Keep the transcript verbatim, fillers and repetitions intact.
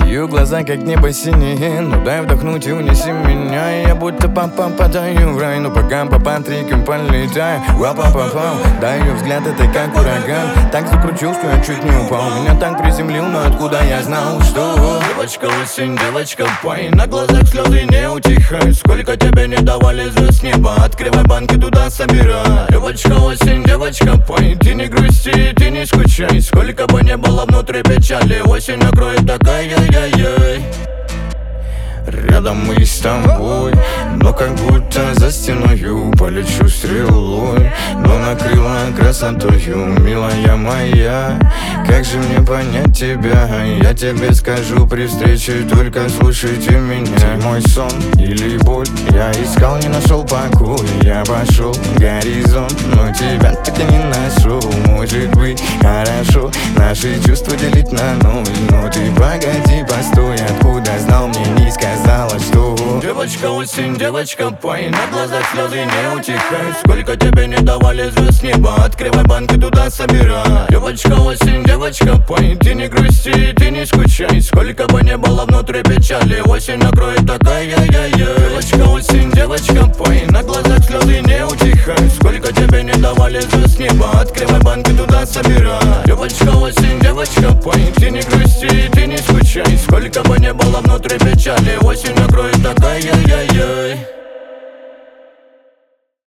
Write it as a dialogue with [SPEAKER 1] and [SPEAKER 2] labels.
[SPEAKER 1] Твои глаза как небо синие, ну дай вдохнуть и унеси меня. Я будто папа попадаю в рай, но пока по патрикам полетаю. Ва-па-па-пау, даю взгляд, это как ураган. Так закрутил, что я чуть не упал. Меня так приземлил, но откуда я знал, что девочка осень, девочка пой. На глазах слезы не утихают. Сколько тебе не давали звезд с неба, открывай банки, туда собирай. Девочка осень, девочка пой. Ты не грусти, ты не скучай. Сколько бы не было внутри печали, осень накроет такая, яй-яй. Рядом мы с тобой, но как будто за стеною полечу стрелой, но накрыла красотою, милая моя. Как же мне понять тебя? Я тебе скажу при встрече, только слушайте меня. Ты мой сон или боль, я искал, не нашел покоя. Я пошел горизонт, но тебя так и не нашел. Может быть хорошо наши чувства делить на ноль, но ты погоди, постой, откуда знал, мне не сказала, что девочка осень, девочка пой. На глазах слезы не утихают. Сколько тебе не давали звезд с неба, открывай банки, туда собирай. Девочка осень, девочка пой. Ты не грусти, ты не скучай. Сколько бы не было внутри печали, осень накроет такая, яй-яй. Девочка осень, девочка пой. На глазах слезы не утихают. Сколько тебе не давали звезд с неба, открывай банки, туда собирай. Девочка осень, девочка пой. Ты не грусти, ты не скучай. Сколько бы не было внутри печали, осень накроет такая, яй-яй.